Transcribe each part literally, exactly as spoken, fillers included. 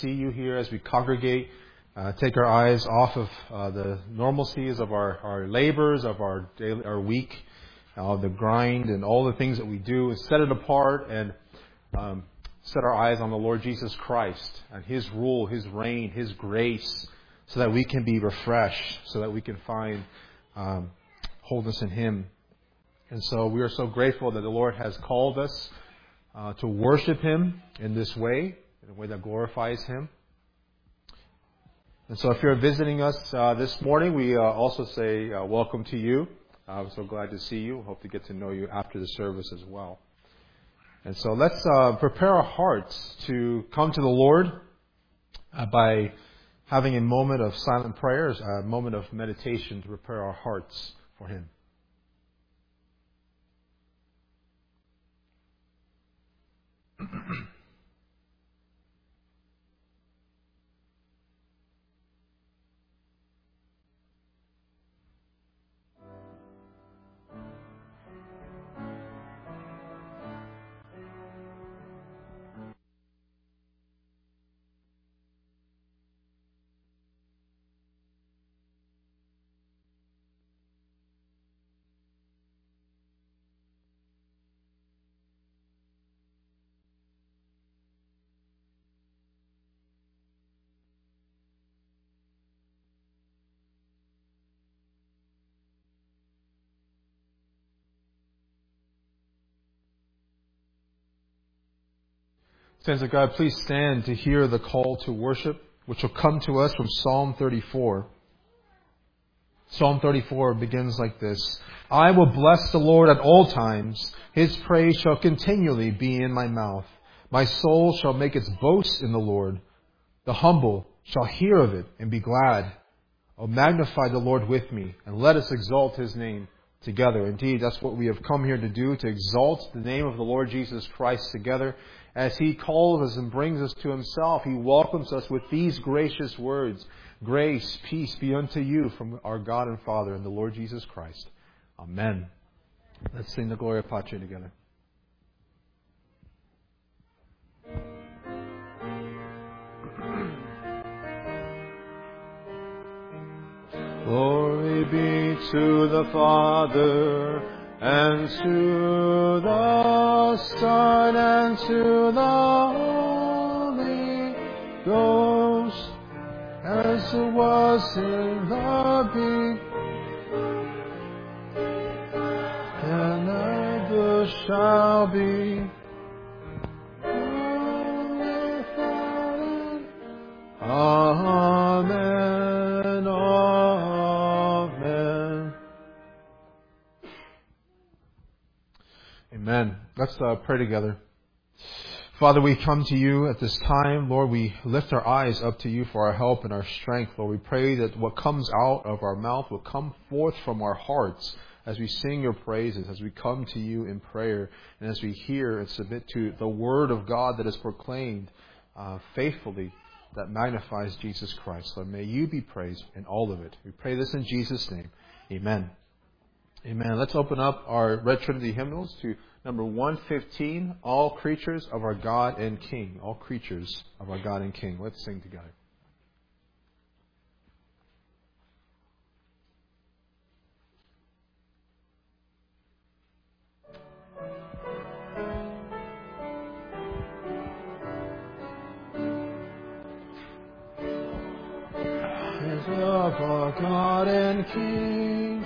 see you here as we congregate. Uh, take our eyes off of uh, the normalcies of our, our labors, of our daily, our week, uh, the grind, and all the things that we do, and set it apart and um, set our eyes on the Lord Jesus Christ and His rule, His reign, His grace, so that we can be refreshed, so that we can find um, wholeness in Him. And so we are so grateful that the Lord has called us uh, to worship Him in this way, in a way that glorifies Him. And so if you're visiting us uh, this morning, we uh, also say uh, welcome to you. I'm so glad to see you. Hope to get to know you after the service as well. And so let's uh, prepare our hearts to come to the Lord uh, by having a moment of silent prayers, a moment of meditation to prepare our hearts for Him. Saints of God, please stand to hear the call to worship, which will come to us from Psalm thirty-four. Psalm thirty-four begins like this: I will bless the Lord at all times. His praise shall continually be in my mouth. My soul shall make its boast in the Lord. The humble shall hear of it and be glad. Oh, magnify the Lord with me, and let us exalt His name together. Indeed, that's what we have come here to do, to exalt the name of the Lord Jesus Christ together. As He calls us and brings us to Himself, He welcomes us with these gracious words: grace, peace be unto you from our God and Father and the Lord Jesus Christ. Amen. Let's sing the Gloria Patri together. Glory be to the Father, and to the Son, and to the Holy Ghost, as it was in the beginning, and ever shall be, Amen. Amen. Amen. Let's uh, pray together. Father, we come to you at this time. Lord, we lift our eyes up to you for our help and our strength. Lord, we pray that what comes out of our mouth will come forth from our hearts as we sing your praises, as we come to you in prayer, and as we hear and submit to the word of God that is proclaimed uh, faithfully, that magnifies Jesus Christ. Lord, may you be praised in all of it. We pray this in Jesus' name. Amen. Amen. Let's open up our Red Trinity hymnals to number one fifteen, All Creatures of Our God and King. All Creatures of Our God and King. Let's sing together. Of our God and King,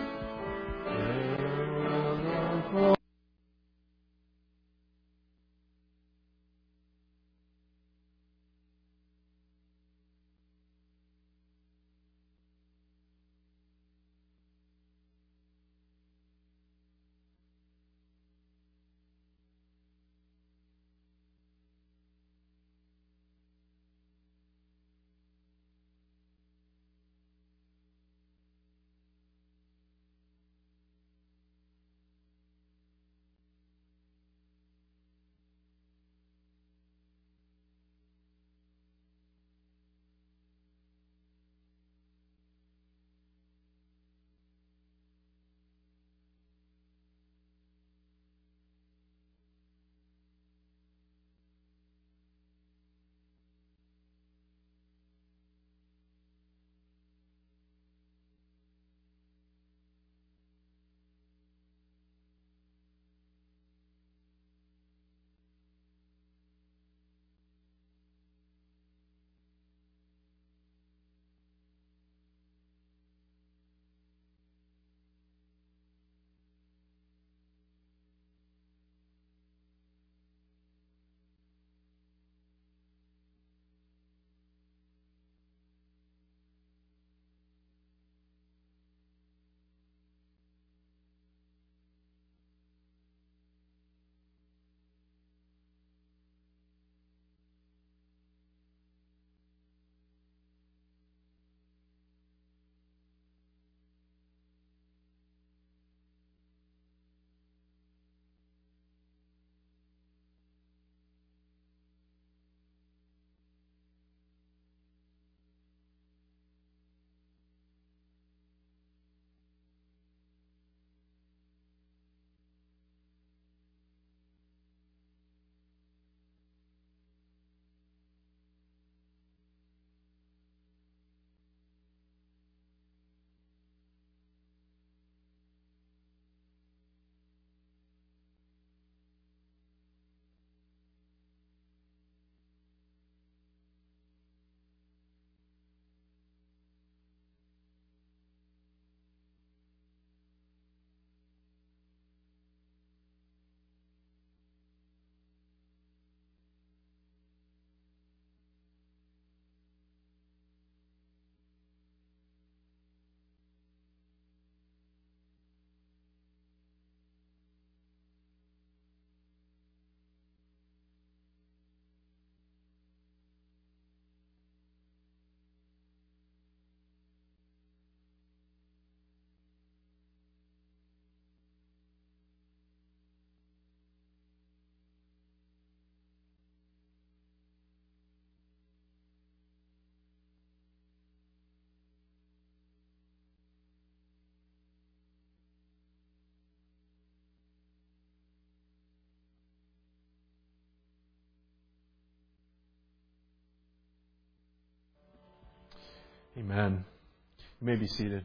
Amen. You may be seated.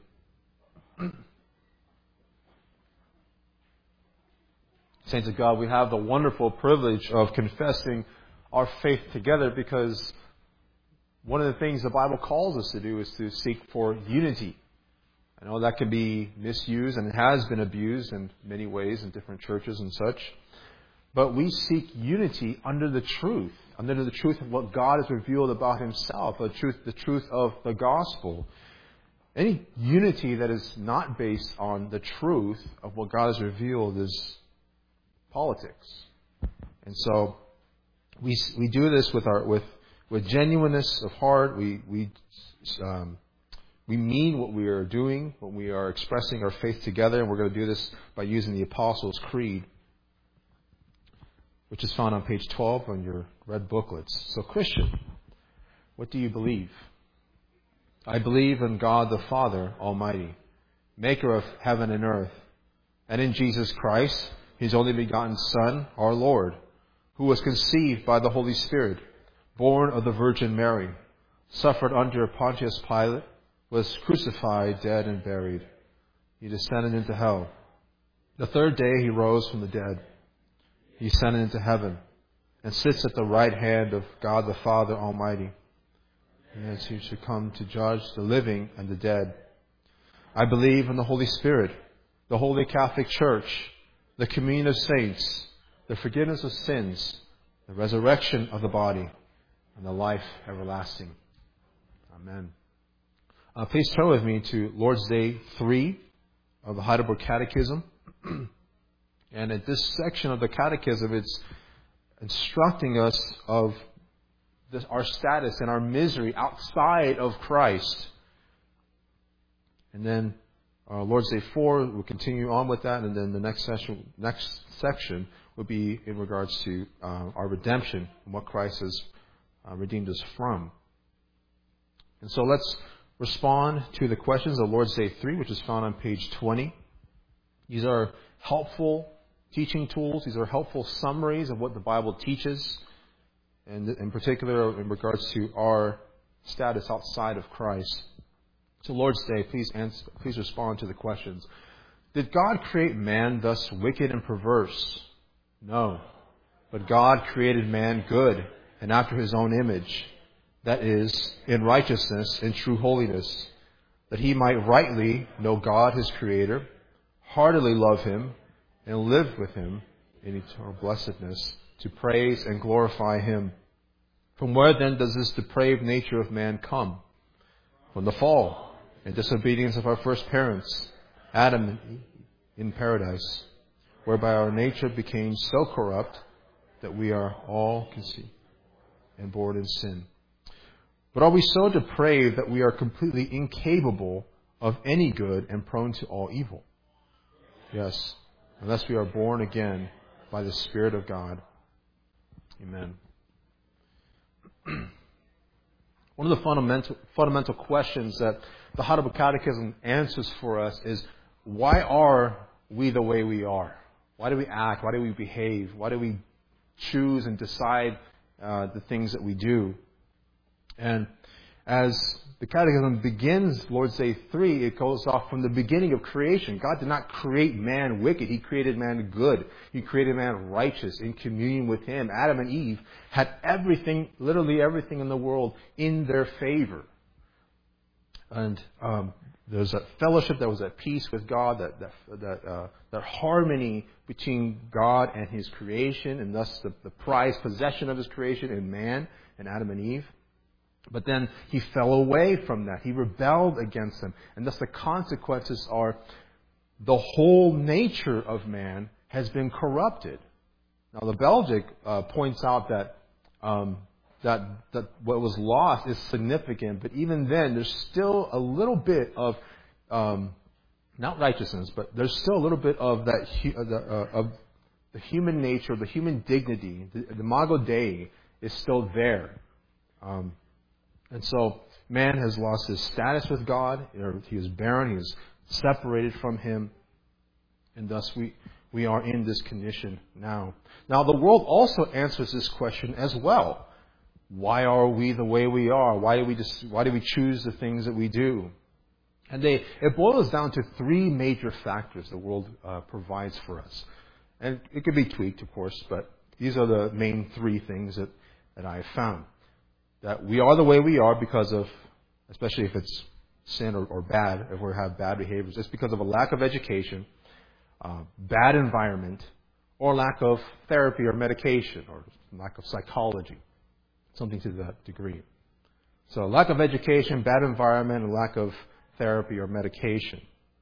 Saints of God, we have the wonderful privilege of confessing our faith together, because one of the things the Bible calls us to do is to seek for unity. I know that can be misused, and it has been abused in many ways in different churches and such. But we seek unity under the truth, under the truth of what God has revealed about Himself, the truth, the truth of the gospel. Any unity that is not based on the truth of what God has revealed is politics. And so we we do this with our with with genuineness of heart. We we um, we mean what we are doing when we are expressing our faith together, and we're going to do this by using the Apostles' Creed, which is found on page twelve on your red booklets. So, Christian, what do you believe? I believe in God the Father Almighty, maker of heaven and earth, and in Jesus Christ, His only begotten Son, our Lord, who was conceived by the Holy Spirit, born of the Virgin Mary, suffered under Pontius Pilate, was crucified, dead, and buried. He descended into hell. The third day He rose from the dead. He ascended into heaven and sits at the right hand of God the Father Almighty. And as He should come to judge the living and the dead. I believe in the Holy Spirit, the Holy Catholic Church, the communion of saints, the forgiveness of sins, the resurrection of the body, and the life everlasting. Amen. Uh, please turn with me to Lord's Day three of the Heidelberg Catechism. And at this section of the Catechism, it's instructing us of this, our status and our misery outside of Christ. And then uh, Lord's Day four, we'll continue on with that, and then the next session, next section will be in regards to uh, our redemption and what Christ has uh, redeemed us from. And so let's respond to the questions of Lord's Day three, which is found on page twenty. These are helpful teaching tools. These are helpful summaries of what the Bible teaches, and in particular in regards to our status outside of Christ. So Lord's Day, please answer, please respond to the questions. Did God create man thus wicked and perverse? No. But God created man good and after His own image, that is, in righteousness and true holiness, that he might rightly know God His Creator, heartily love Him, and live with Him in eternal blessedness, to praise and glorify Him. From where then does this depraved nature of man come? From the fall and disobedience of our first parents, Adam and Eve, in paradise, whereby our nature became so corrupt that we are all conceived and born in sin. But are we so depraved that we are completely incapable of any good and prone to all evil? Yes, unless we are born again by the Spirit of God. Amen. One of the fundamental fundamental questions that the Heidelberg Catechism answers for us is, why are we the way we are? Why do we act? Why do we behave? Why do we choose and decide uh, the things that we do? And as the Catechism begins Lord's Day three, it goes off from the beginning of creation. God did not create man wicked. He created man good. He created man righteous, in communion with Him. Adam and Eve had everything, literally everything in the world in their favor. And um, there's a fellowship that was at peace with God, that that that, uh, that harmony between God and His creation, and thus the, the prized possession of His creation in man and Adam and Eve. But then he fell away from that. He rebelled against them. And thus the consequences are the whole nature of man has been corrupted. Now the Belgic uh, points out that, um, that that what was lost is significant. But even then, there's still a little bit of, um, not righteousness, but there's still a little bit of that hu- uh, the, uh, of the human nature, the human dignity. The, the imago Dei is still there. Um, And so man has lost his status with God. He is barren. He is separated from Him. And thus we, we are in this condition now. Now the world also answers this question as well. why are we the way we are? Why do we just, why do we choose the things that we do? And they, it boils down to three major factors the world uh, provides for us. And it could be tweaked, of course, but these are the main three things that, that I have found. That we are the way we are because of, especially if it's sin or, or bad, if we have bad behaviors, it's because of a lack of education, uh, bad environment, or lack of therapy or medication, or lack of psychology, something to that degree. So lack of education, bad environment, and lack of therapy or medication.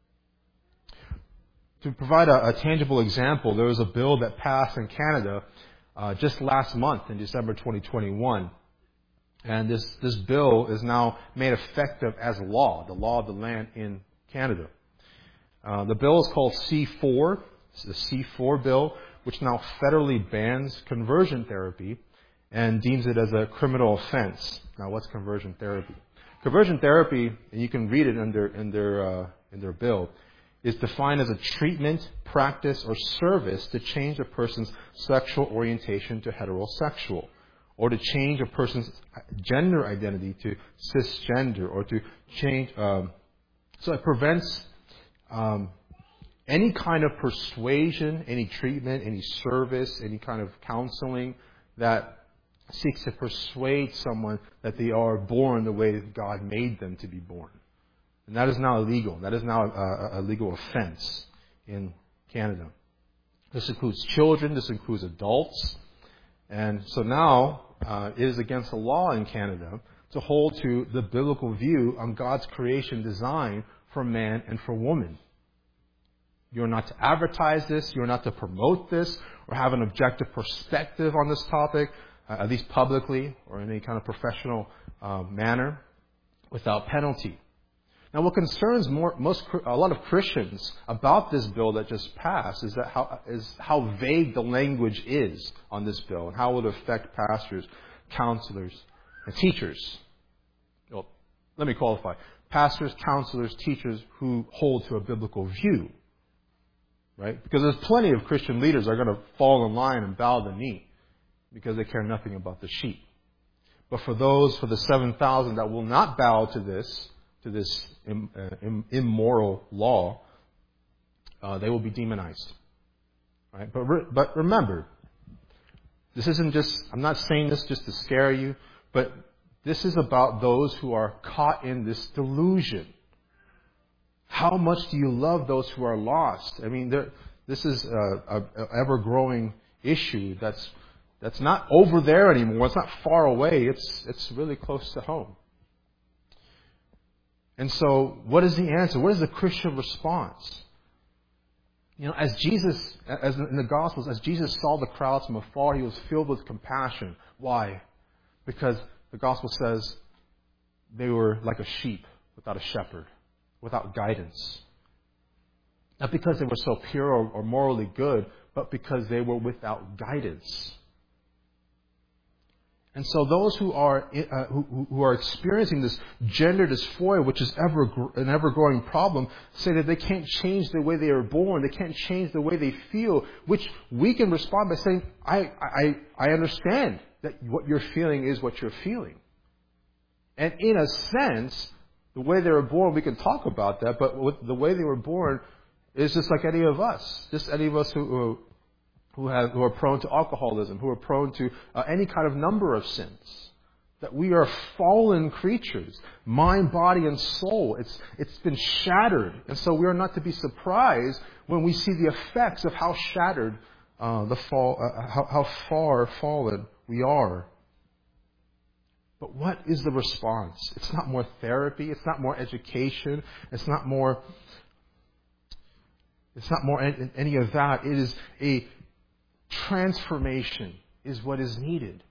To provide a, a tangible example, there was a bill that passed in Canada uh, just last month in December twenty twenty-one. And this, this bill is now made effective as law, the law of the land in Canada. Uh, the bill is called C four. It's the C four bill, which now federally bans conversion therapy and deems it as a criminal offense. Now, what's conversion therapy? Conversion therapy, and you can read it in their, in their, uh, in their bill, is defined as a treatment, practice, or service to change a person's sexual orientation to heterosexual, or to change a person's gender identity to cisgender, or to change. Um, so it prevents um, any kind of persuasion, any treatment, any service, any kind of counseling that seeks to persuade someone that they are born the way that God made them to be born. And that is now illegal. That is now a, a legal offense in Canada. This includes children. This includes adults. And so now uh, it is against the law in Canada to hold to the biblical view on God's creation design for man and for woman. You're not to advertise this. You're not to promote this or have an objective perspective on this topic, uh, at least publicly or in any kind of professional uh, manner, without penalty. Now, what concerns more, most, a lot of Christians about this bill that just passed is that how, is how vague the language is on this bill and how it will affect pastors, counselors, and teachers. Well, let me qualify. Pastors, counselors, teachers who hold to a biblical view. Right? Because there's plenty of Christian leaders that are going to fall in line and bow the knee because they care nothing about the sheep. But for those, for the seven thousand that will not bow to this, to this im, uh, im, immoral law, uh, they will be demonized. Right? But re, but remember, this isn't just, I'm not saying this just to scare you, but this is about those who are caught in this delusion. How much do you love those who are lost? I mean, there, this is a, a, a ever-growing issue that's that's not over there anymore. It's not far away. It's it's really close to home. And so, what is the answer? What is the Christian response? You know, as Jesus, as in the Gospels, as Jesus saw the crowds from afar, he was filled with compassion. Why? Because the Gospel says they were like a sheep without a shepherd, without guidance. Not because they were so pure or, or morally good, but because they were without guidance. And so those who are uh, who, who are experiencing this gender dysphoria, which is ever an ever-growing problem, say that they can't change the way they are born, they can't change the way they feel, which we can respond by saying, I, I, I understand that what you're feeling is what you're feeling. And in a sense, the way they were born, we can talk about that, but with the way they were born is just like any of us. Just any of us who who, who, have, who are prone to alcoholism, who are prone to uh, any kind of number of sins. That we are fallen creatures, mind, body, and soul. It's It's been shattered. And so we are not to be surprised when we see the effects of how shattered, uh, the fall, uh, how, how far fallen we are. But what is the response? It's not more therapy. It's not more education. It's not more. It's not more any of that. It is a transformation is what is needed.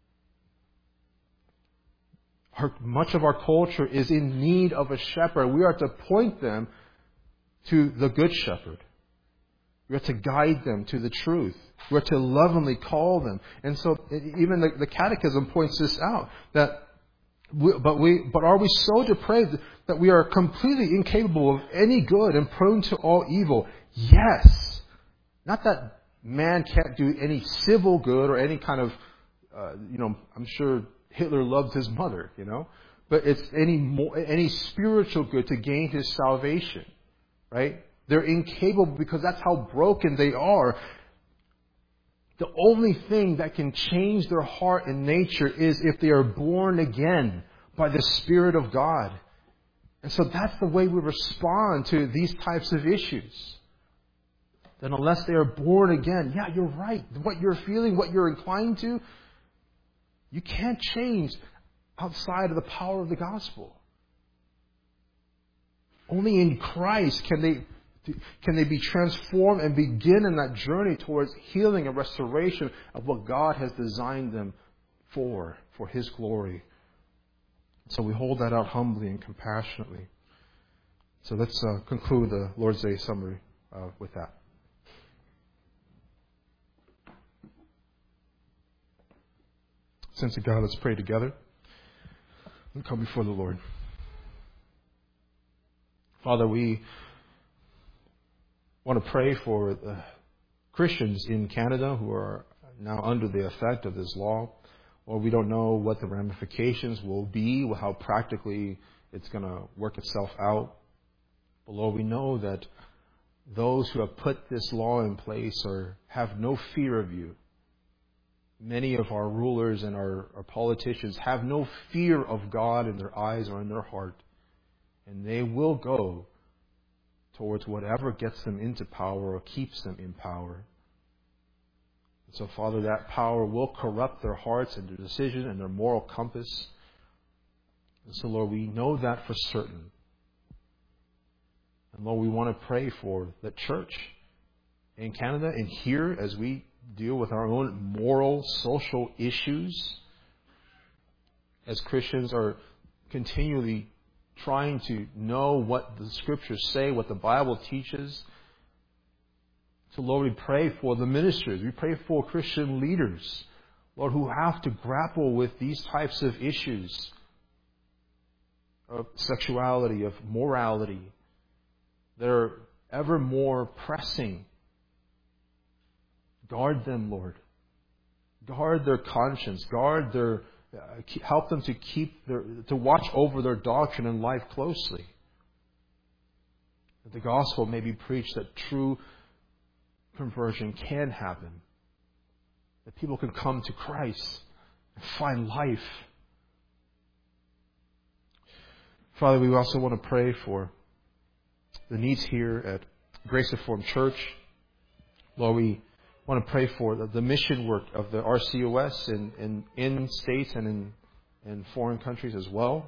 Our, much of our culture is in need of a shepherd. We are to point them to the good shepherd. We are to guide them to the truth. We are to lovingly call them. And so even the, the Catechism points this out. That we, but we, but are we so depraved that we are completely incapable of any good and prone to all evil? Yes. Not that man can't do any civil good or any kind of, uh, you know, I'm sure Hitler loved his mother, you know. But it's any more, any spiritual good to gain his salvation, right? They're incapable because that's how broken they are. The only thing that can change their heart and nature is if they are born again by the Spirit of God. And so that's the way we respond to these types of issues. That unless they are born again, yeah, you're right. What you're feeling, what you're inclined to, you can't change outside of the power of the gospel. Only in Christ can they can they be transformed and begin in that journey towards healing and restoration of what God has designed them for, for His glory. So we hold that out humbly and compassionately. So let's uh, conclude the Lord's Day summary uh, with that. Saints of God, let's pray together and come before the Lord. Father, we want to pray for the Christians in Canada who are now under the effect of this law. Or we don't know what the ramifications will be, how practically it's going to work itself out. But Lord, we know that those who have put this law in place are, have no fear of you. Many of our rulers and our, our politicians have no fear of God in their eyes or in their heart. And they will go towards whatever gets them into power or keeps them in power. And so, Father, that power will corrupt their hearts and their decision and their moral compass. And so, Lord, we know that for certain. And Lord, we want to pray for the church in Canada and here as we deal with our own moral, social issues. As Christians are continually trying to know what the Scriptures say, what the Bible teaches. So, Lord, we pray for the ministers. We pray for Christian leaders, Lord, who have to grapple with these types of issues of sexuality, of morality, that are ever more pressing. Guard them, Lord. Guard their conscience. Guard their Uh, help them to keep their, to watch over their doctrine and life closely. That the gospel may be preached, that true conversion can happen. That people can come to Christ and find life. Father, we also want to pray for the needs here at Grace Reformed Church. Lord, we want to pray for the, the mission work of the R C O S in, in, in states and in, in foreign countries as well.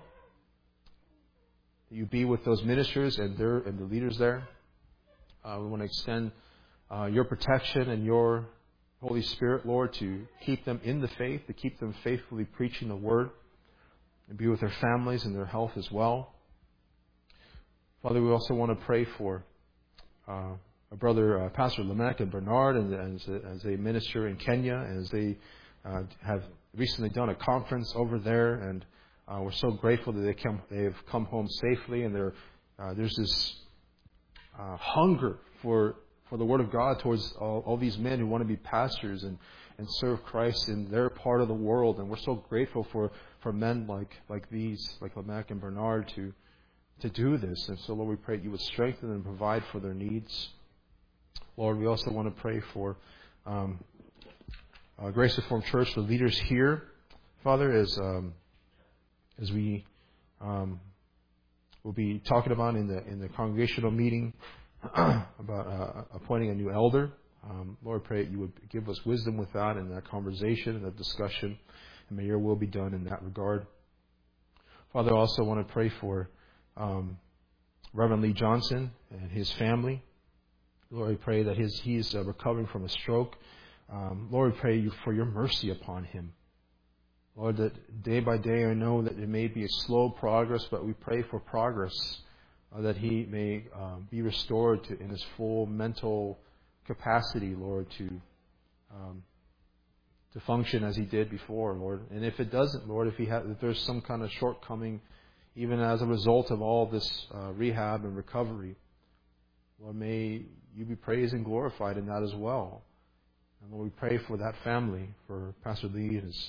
You be with those ministers and their and the leaders there. Uh, we want to extend uh, your protection and your Holy Spirit, Lord, to keep them in the faith, to keep them faithfully preaching the Word, and be with their families and their health as well. Father, we also want to pray for uh, our brother, uh, Pastor Lamech and Bernard, and as a, as a minister in Kenya, as they uh, have recently done a conference over there, and uh, we're so grateful that they come, they have come home safely, and uh, there's this uh, hunger for for the Word of God towards all, all these men who want to be pastors and, and serve Christ in their part of the world, and we're so grateful for, for men like like these, like Lamech and Bernard, to to do this. And so, Lord, we pray that you would strengthen and provide for their needs. Lord, we also want to pray for um, uh, Grace Reformed Church, the leaders here, Father, as um, as we um, will be talking about in the in the congregational meeting about uh, appointing a new elder. Um, Lord, pray that you would give us wisdom with that in that conversation and that discussion, and may your will be done in that regard. Father, I also want to pray for um, Reverend Lee Johnson and his family. Lord, we pray that his, he is uh, recovering from a stroke. Um, Lord, we pray you for your mercy upon him. Lord, that day by day I know that it may be a slow progress, but we pray for progress, uh, that he may uh, be restored to in his full mental capacity, Lord, to um, to function as he did before, Lord. And if it doesn't, Lord, if he ha- if there's some kind of shortcoming, even as a result of all this uh, rehab and recovery, Lord, may you be praised and glorified in that as well. And Lord, we pray for that family, for Pastor Lee and his,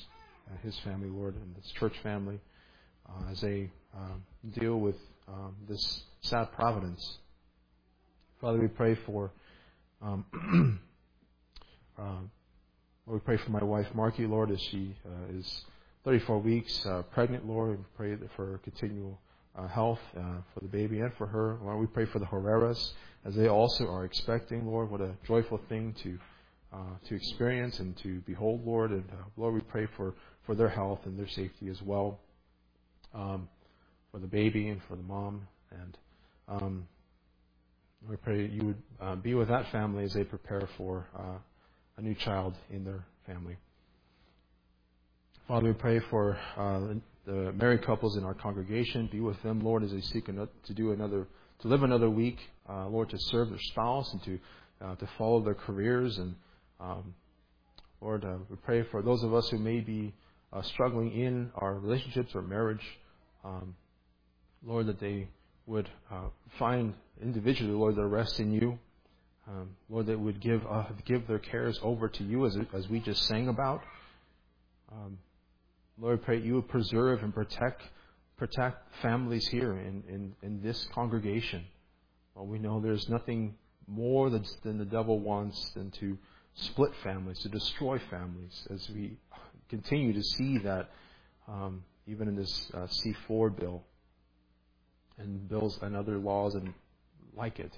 uh, his family, Lord, and this church family uh, as they um, deal with um, this sad providence. Father, we pray for um, uh, Lord, we pray for my wife, Marky, Lord, as she uh, is thirty-four weeks uh, pregnant, Lord. We pray for continual uh, health uh, for the baby and for her. Lord, we pray for the Herreras as they also are expecting, Lord. What a joyful thing to uh, to experience and to behold, Lord. And uh, Lord, we pray for, for their health and their safety as well, um, for the baby and for the mom. And um, we pray you would uh, be with that family as they prepare for uh, a new child in their family. Father, we pray for uh, the married couples in our congregation. Be with them, Lord, as they seek to do another, to live another week, uh, Lord, to serve their spouse and to uh, to follow their careers. And um, Lord, uh, we pray for those of us who may be uh, struggling in our relationships or marriage, um, Lord, that they would uh, find individually, Lord, their rest in you. Um, Lord, that would give uh, give their cares over to you, as as we just sang about. Um, Lord, I pray you would preserve and protect protect families here in, in, in this congregation. Well, we know there's nothing more than, than the devil wants than to split families, to destroy families, as we continue to see that um, even in this uh, C four bill and bills and other laws and like it.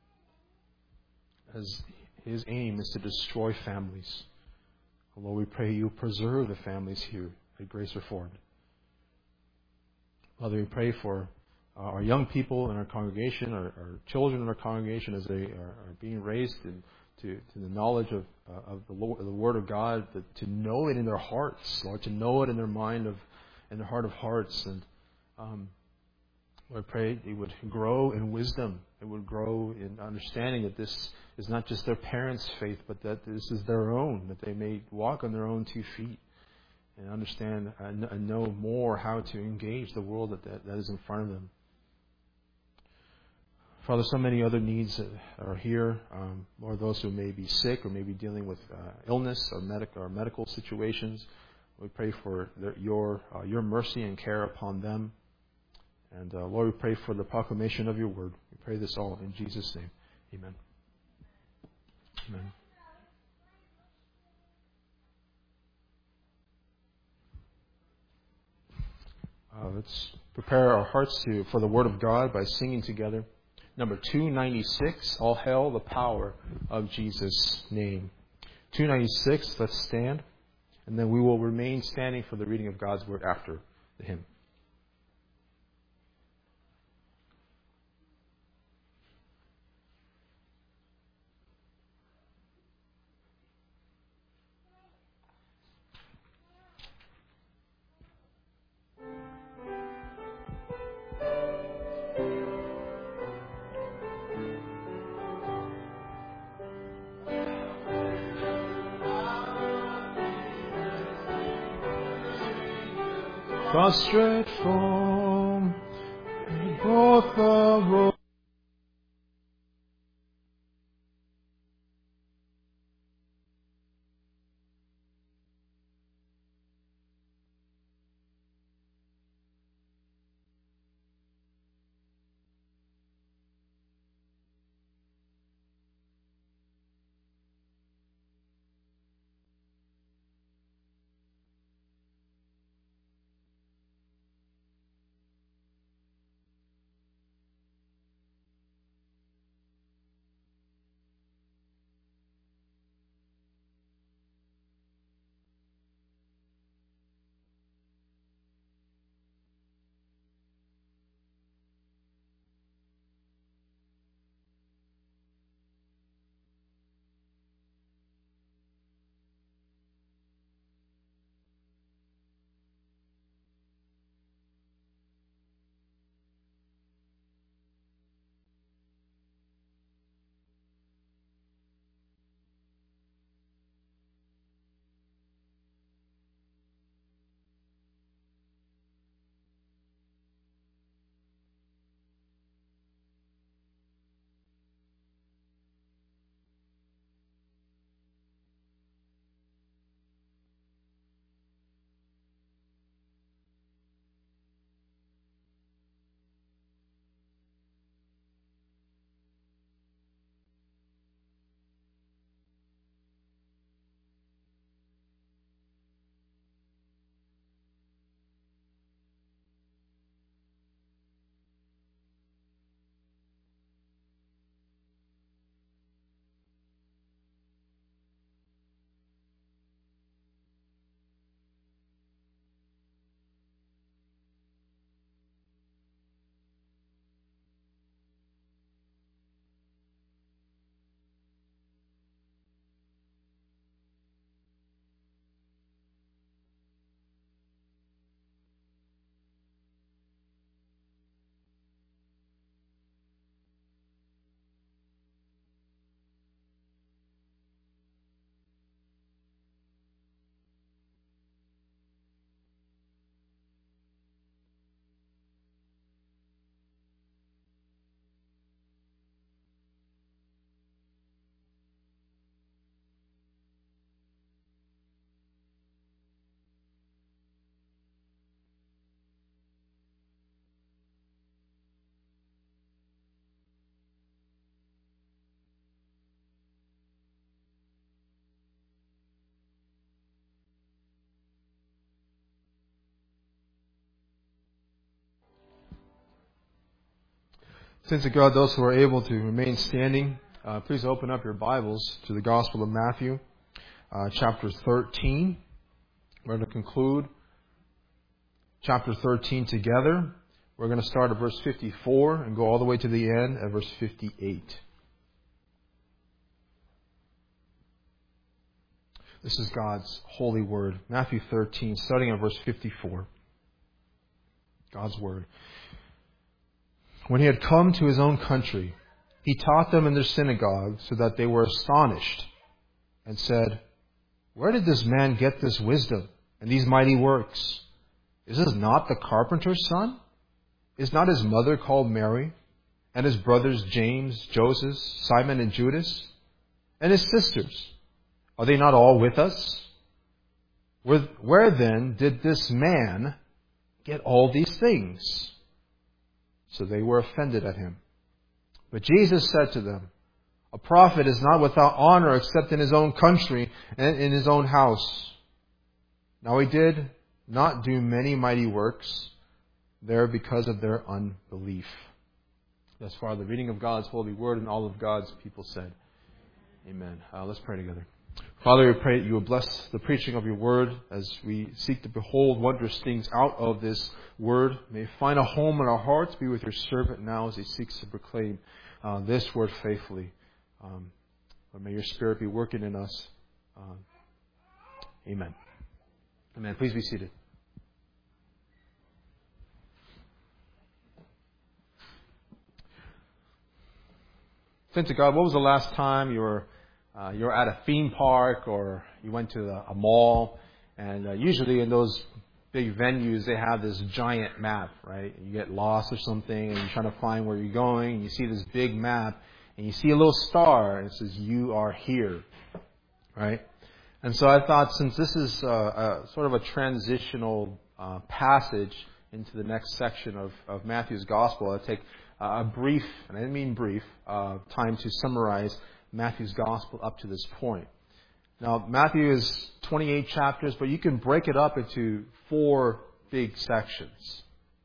As his aim is to destroy families. Lord, we pray you preserve the families here at Grace Reformed. Father, we pray for uh, our young people in our congregation, our, our children in our congregation, as they are, are being raised in, to, to the knowledge of, uh, of the, Lord, the Word of God, that, to know it in their hearts, Lord, to know it in their mind of, in their heart of hearts. And um, Lord, I pray they would grow in wisdom. They would grow in understanding that this is not just their parents' faith, but that this is their own, that they may walk on their own two feet and understand and know more how to engage the world that, that, that is in front of them. Father, so many other needs that are here, um, Lord, those who may be sick or may be dealing with uh, illness or, medic, or medical situations, we pray for their, your, uh, your mercy and care upon them. And uh, Lord, we pray for the proclamation of your word. We pray this all in Jesus' name. Amen. Amen. Uh, let's prepare our hearts to for the word of God by singing together. Number two ninety-six, All Hail the Power of Jesus' Name. two ninety-six, let's stand. And then we will remain standing for the reading of God's word after the hymn. Prostrate form, both the road. Saints of God, those who are able to remain standing, uh, please open up your Bibles to the Gospel of Matthew, uh, chapter thirteen. We're going to conclude chapter thirteen together. We're going to start at verse fifty-four and go all the way to the end at verse fifty-eight. This is God's holy word. Matthew thirteen, starting at verse fifty-four. God's word. When he had come to his own country, he taught them in their synagogue, so that they were astonished, and said, "Where did this man get this wisdom and these mighty works? Is this not the carpenter's son? Is not his mother called Mary, and his brothers James, Joseph, Simon, and Judas? And his sisters, are they not all with us? Where, where then did this man get all these things?" So they were offended at him. But Jesus said to them, "A prophet is not without honor except in his own country and in his own house." Now he did not do many mighty works there because of their unbelief. Thus far, the reading of God's holy word, and all of God's people said, Amen. Uh, let's pray together. Father, we pray that you will bless the preaching of your word as we seek to behold wondrous things out of this word. May it find a home in our hearts. Be with your servant now as he seeks to proclaim uh, this word faithfully. Um, but may your Spirit be working in us. Uh, amen. Amen. Please be seated. Saints of God, what was the last time you were Uh, you're at a theme park or you went to a, a mall, and uh, usually in those big venues they have this giant map, right? You get lost or something and you're trying to find where you're going, and you see this big map and you see a little star and it says, "You are here," right? And so I thought, since this is uh, a, sort of a transitional uh, passage into the next section of, of Matthew's Gospel, I'll take uh, a brief, and I didn't mean brief, uh, time to summarize Matthew's Gospel up to this point. Now, Matthew is twenty-eight chapters, but you can break it up into four big sections.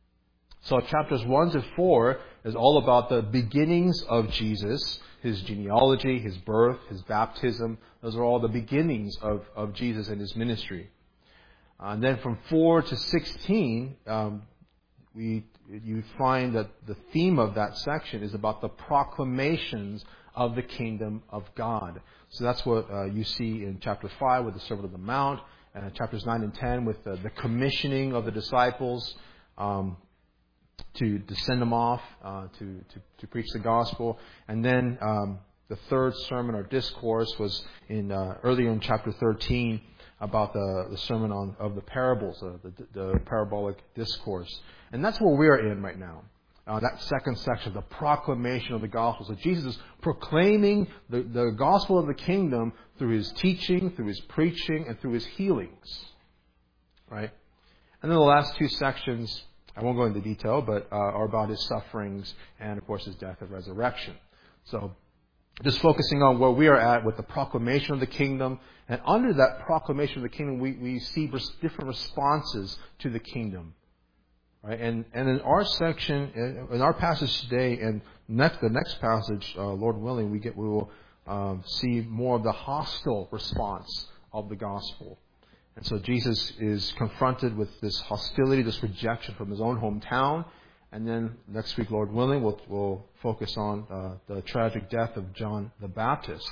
So chapters one to four is all about the beginnings of Jesus, his genealogy, his birth, his baptism. Those are all the beginnings of, of Jesus and his ministry. Uh, and then from four to sixteen, um, we you find that the theme of that section is about the proclamations of the kingdom of God. So that's what uh, you see in chapter five with the Sermon on the Mount, and chapters nine and ten with the, the commissioning of the disciples um, to, to send them off uh, to, to, to preach the gospel. And then um, the third sermon or discourse was in uh, earlier in chapter thirteen about the, the sermon on of the parables, uh, the, the parabolic discourse. And that's where we are in right now. Uh, that second section, the proclamation of the gospel. So Jesus is proclaiming the, the gospel of the kingdom through his teaching, through his preaching, and through his healings. Right? And then the last two sections, I won't go into detail, but uh, are about his sufferings and, of course, his death and resurrection. So just focusing on where we are at with the proclamation of the kingdom. And under that proclamation of the kingdom, we, we see different responses to the kingdom. Right, and and in our section, in our passage today, and next the next passage, uh, Lord willing, we get we will um, see more of the hostile response of the gospel. And so Jesus is confronted with this hostility, this rejection from his own hometown, and then next week, Lord willing, we'll we'll focus on uh, the tragic death of John the Baptist.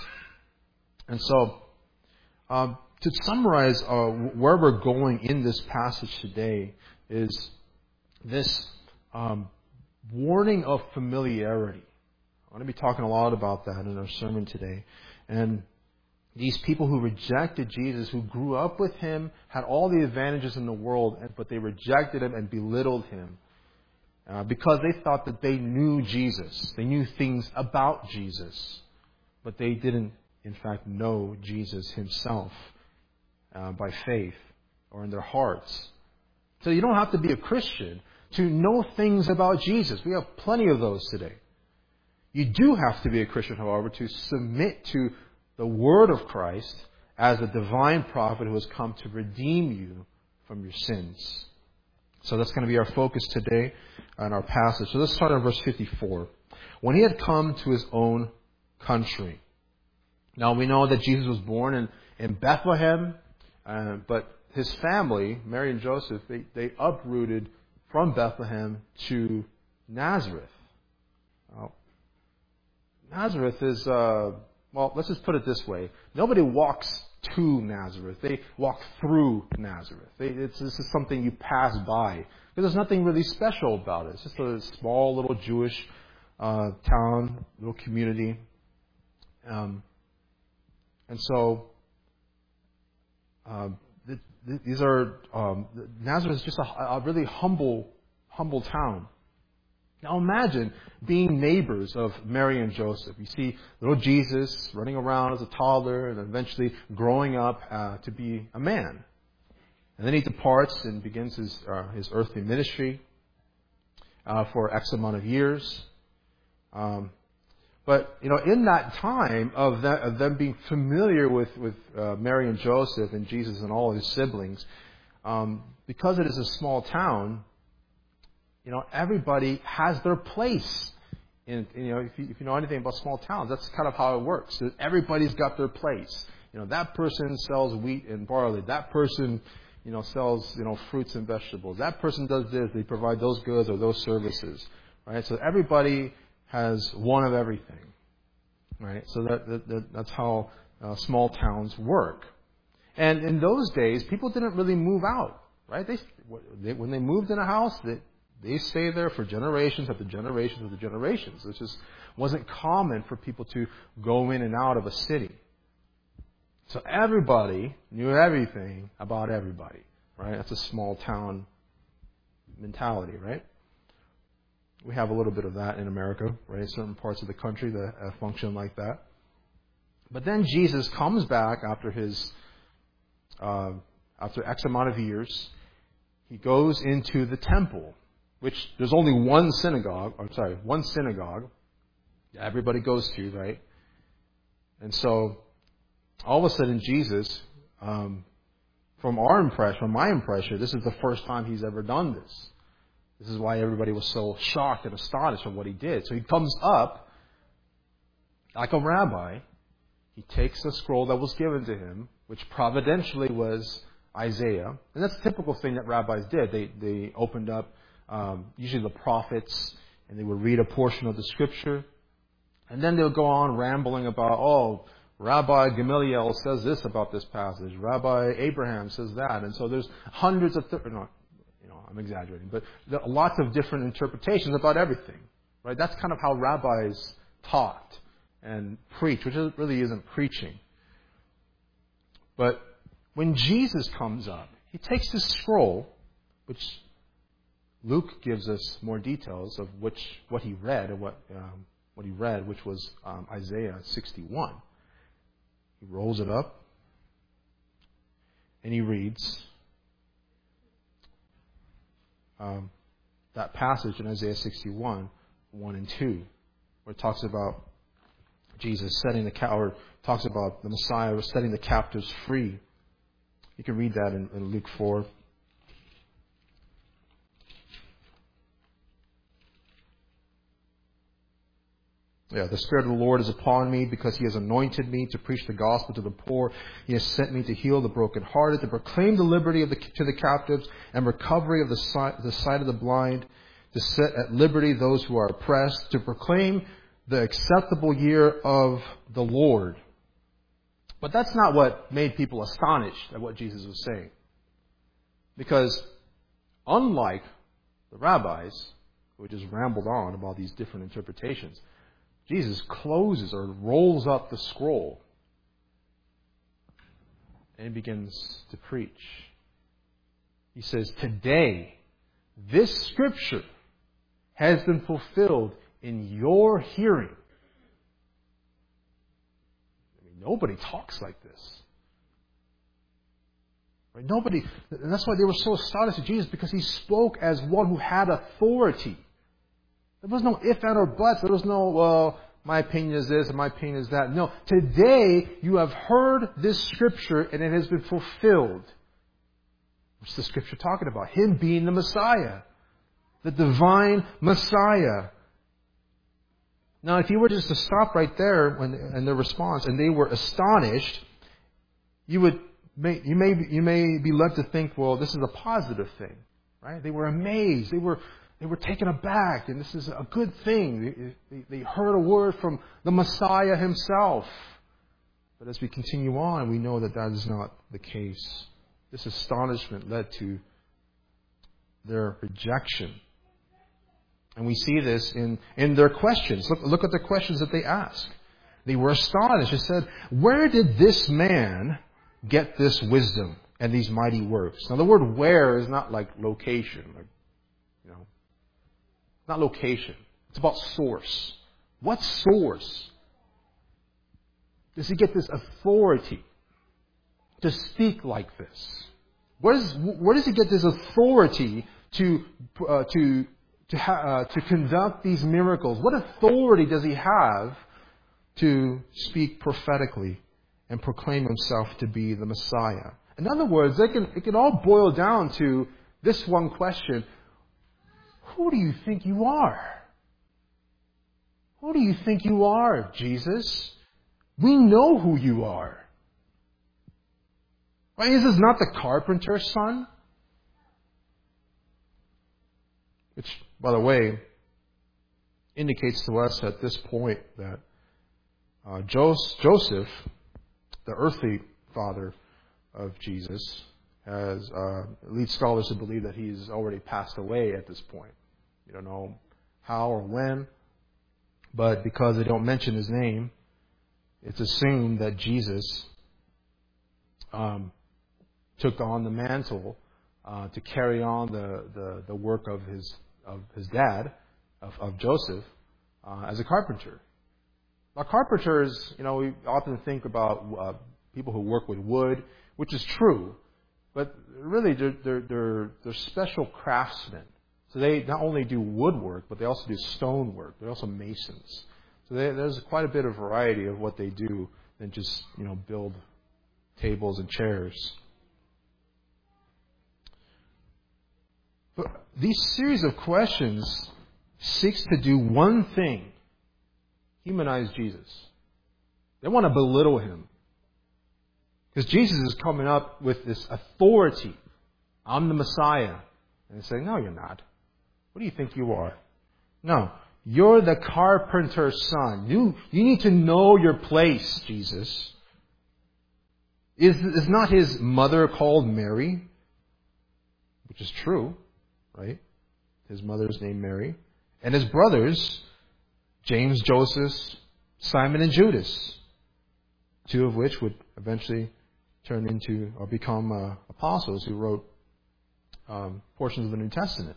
And so, um, to summarize uh, where we're going in this passage today is this um, warning of familiarity. I want to be talking a lot about that in our sermon today. And these people who rejected Jesus, who grew up with him, had all the advantages in the world, but they rejected him and belittled him uh, because they thought that they knew Jesus. They knew things about Jesus, but they didn't, in fact, know Jesus himself uh, by faith or in their hearts. So you don't have to be a Christian to know things about Jesus. We have plenty of those today. You do have to be a Christian, however, to submit to the word of Christ as a divine prophet who has come to redeem you from your sins. So that's going to be our focus today on our passage. So let's start on verse fifty-four. When he had come to his own country. Now we know that Jesus was born in, in Bethlehem, uh, but his family, Mary and Joseph, they, they uprooted from Bethlehem to Nazareth. Now, Nazareth is, uh, well, let's just put it this way. Nobody walks to Nazareth. They walk through Nazareth. They, it's, this is something you pass by. Because there's nothing really special about it. It's just a small little Jewish uh, town, little community. Um, and so, uh, th- th- these are, um, Nazareth is just a, a really humble, humble town. Now imagine being neighbors of Mary and Joseph. You see little Jesus running around as a toddler and eventually growing up uh, to be a man. And then he departs and begins his, uh, his earthly ministry uh, for X amount of years. Um, but, you know, in that time of, that, of them being familiar with, with uh, Mary and Joseph and Jesus and all his siblings, um, because it is a small town, you know, everybody has their place. In, you know, if you, if you know anything about small towns, that's kind of how it works. Everybody's got their place. You know, that person sells wheat and barley. That person, you know, sells, you know, fruits and vegetables. That person does this. They provide those goods or those services. Right? So everybody has one of everything. Right? So that, that, that that's how uh, small towns work. And in those days, people didn't really move out. Right? They, they when they moved in a house, they They stay there for generations after generations after generations. It just wasn't common for people to go in and out of a city. So everybody knew everything about everybody, right? That's a small town mentality, right? We have a little bit of that in America, right? Certain parts of the country that uh, function like that. But then Jesus comes back after his, uh, after X amount of years. He goes into the temple, which there's only one synagogue, I'm sorry, one synagogue that everybody goes to, right? And so, all of a sudden, Jesus, um, from our impression, from my impression, this is the first time he's ever done this. This is why everybody was so shocked and astonished at what he did. So he comes up like a rabbi. He takes the scroll that was given to him, which providentially was Isaiah. And that's a typical thing that rabbis did. They, they opened up Um, usually the prophets, and they would read a portion of the scripture, and then they'll go on rambling about, oh, Rabbi Gamaliel says this about this passage, Rabbi Abraham says that, and so there's hundreds of, th- no, you know, I'm exaggerating, but there are lots of different interpretations about everything, right? That's kind of how rabbis taught and preached, which really isn't preaching. But when Jesus comes up, he takes this scroll, which Luke gives us more details of which what he read and what um, what he read, which was um, Isaiah sixty-one. He rolls it up and he reads um, that passage in Isaiah sixty-one, one and two, where it talks about Jesus setting the ca- or talks about the Messiah setting the captives free. You can read that in, in Luke four. Yeah, the Spirit of the Lord is upon me because He has anointed me to preach the gospel to the poor. He has sent me to heal the brokenhearted, to proclaim the liberty of the, to the captives and recovery of the sight, the sight of the blind, to set at liberty those who are oppressed, to proclaim the acceptable year of the Lord. But that's not what made people astonished at what Jesus was saying. Because unlike the rabbis, who just rambled on about these different interpretations, Jesus closes or rolls up the scroll and begins to preach. He says, today, this scripture has been fulfilled in your hearing. I mean, nobody talks like this. Right? Nobody, and that's why they were so astonished at Jesus, because he spoke as one who had authority. There was no if, and, or buts. There was no, well, my opinion is this and my opinion is that. No, today you have heard this scripture and it has been fulfilled. What's the Scripture talking about? Him being the Messiah. The divine Messiah. Now, if you were just to stop right there when, in their response, and they were astonished, you would may, you may you may be led to think, well, this is a positive thing, right? They were amazed. They were they were taken aback, and this is a good thing. They, they, they heard a word from the Messiah Himself. But as we continue on, we know that that is not the case. This astonishment led to their rejection. And we see this in, in their questions. Look, look at the questions that they asked. They were astonished. They said, where did this man get this wisdom and these mighty works? Now the word where is not like location. Like, you know, not location. It's about source. What source does he get this authority to speak like this? Where does, where does he get this authority to, uh, to, To, ha- uh, to conduct these miracles? What authority does he have to speak prophetically and proclaim himself to be the Messiah? In other words, it can, it can all boil down to this one question. Who do you think you are? Who do you think you are, Jesus? We know who you are. Right? Is this not the carpenter's son? Which, by the way, indicates to us at this point that uh, Joseph, the earthly father of Jesus, has uh, lead scholars to believe that he's already passed away at this point. You don't know how or when, but because they don't mention his name, it's assumed that Jesus um, took on the mantle uh, to carry on the, the, the work of his of his dad, of, of Joseph, uh, as a carpenter. Now, carpenters, you know, we often think about uh, people who work with wood, which is true, but really they're, they're, they're, they're special craftsmen. So they not only do woodwork, but they also do stonework. They're also masons. So they, there's quite a bit of variety of what they do than just, you know, build tables and chairs. But these series of questions seeks to do one thing: humanize Jesus. They want to belittle him. Because Jesus is coming up with this authority. I'm the Messiah. And they say, no, you're not. What do you think you are? No, you're the carpenter's son. You, you need to know your place, Jesus. Is, is not his mother called Mary? Which is true. Right? His mother's named Mary. And his brothers, James, Joseph, Simon, and Judas. Two of which would eventually turn into or become uh, apostles who wrote um, portions of the New Testament.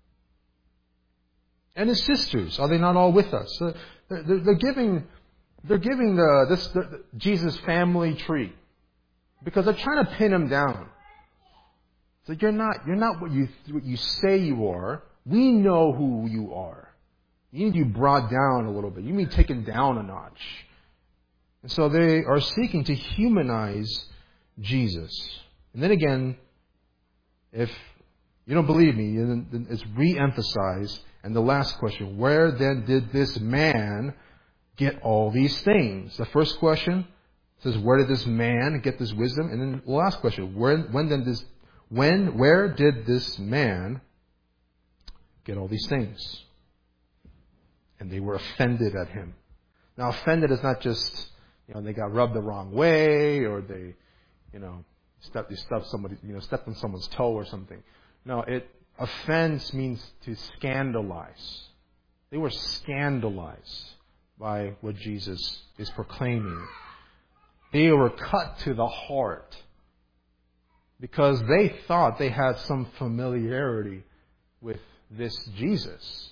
And his sisters, are they not all with us? Uh, they're, they're giving, they're giving the, this the, the Jesus family tree because they're trying to pin him down. So you're not, you're not what you, what you say you are. We know who you are. You need to be brought down a little bit. You need to be taken down a notch. And so they are seeking to humanize Jesus. And then again, if you don't believe me, then it's re-emphasized. And the last question, where then did this man get all these things? The first question says, where did this man get this wisdom? And then the last question, where, when then this When, where did this man get all these things? And they were offended at him. Now, offended is not just, you know, they got rubbed the wrong way, or they, you know, stepped, they stepped somebody, you know, stepped on someone's toe or something. No, it, offense means to scandalize. They were scandalized by what Jesus is proclaiming. They were cut to the heart, because they thought they had some familiarity with this Jesus.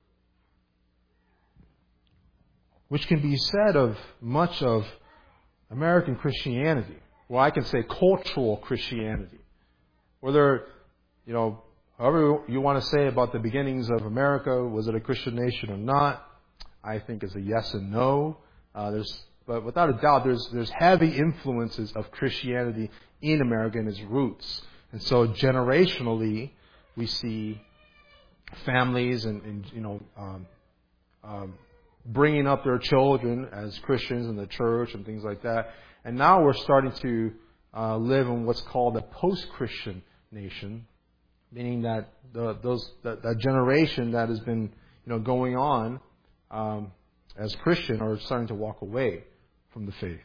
Which can be said of much of American Christianity. Well, I can say cultural Christianity. Whether, you know, however you want to say about the beginnings of America, was it a Christian nation or not? I think it's a yes and no. Uh, there's, but without a doubt, there's there's heavy influences of Christianity in America and its roots. And so generationally, we see families and, and you know, um, um, bringing up their children as Christians in the church and things like that. And now we're starting to uh, live in what's called a post-Christian nation, meaning that the, those that, that generation that has been you know going on um, as Christian are starting to walk away from the faith,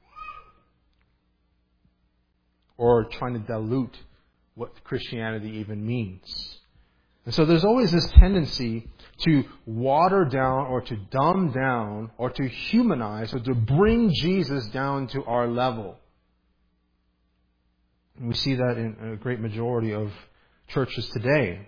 or trying to dilute what Christianity even means. And so there's always this tendency to water down or to dumb down or to humanize or to bring Jesus down to our level. And we see that in a great majority of churches today.